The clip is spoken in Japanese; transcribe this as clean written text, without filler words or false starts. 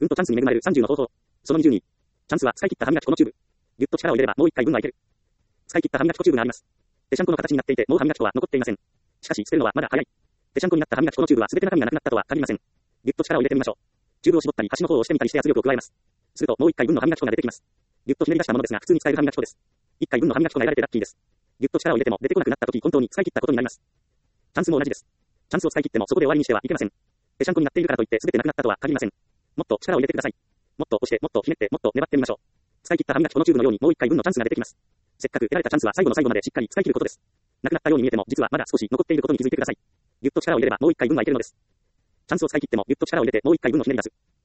チャンスに恵まれる30の方法。その22。チャンスは使い切った歯磨き粉のチューブ。ぎゅっと力を入れればもう1回分はいける。使い切った歯磨き粉チューブがあります。ぺしゃんこの形になっていて、もう歯磨き粉は残っていません。しかし、捨てるのはまだ早い。ぺしゃんこになった歯磨き粉のチューブは全て中身がなくなったとは限りません。ぎゅっと力を入れてみましょう。チューブを絞ったり、端の方を押してみたりして圧力を加えます。すると、もう1回分の歯磨き粉が出てきます。ぎゅっとひねり出したものですが、普通に使える歯磨き粉です。1回分の歯磨き粉が得られてラッキーです。ぎゅっと力を入れても出てこなくなった時、本当に使い切ったことになります。チャンスも同じです。チャンスを使い切ってもそこで終わりにしてはいけません。ぺしゃんこになっているからといって全てなくなったとは限りません。もっと力を入れてください。もっと押して、もっとひねって、もっと粘ってみましょう。使い切った歯磨き粉のチューブのようにもう1回分のチャンスが出てきます。せっかく得られたチャンスは最後の最後までしっかり使い切ることです。なくなったように見えても実はまだ少し残っていることに気づいてください。ぎゅっと力を入れればもう1回分はいけるのです。チャンスを使い切ってもぎゅっと力を入れてもう1回分のひねり出す。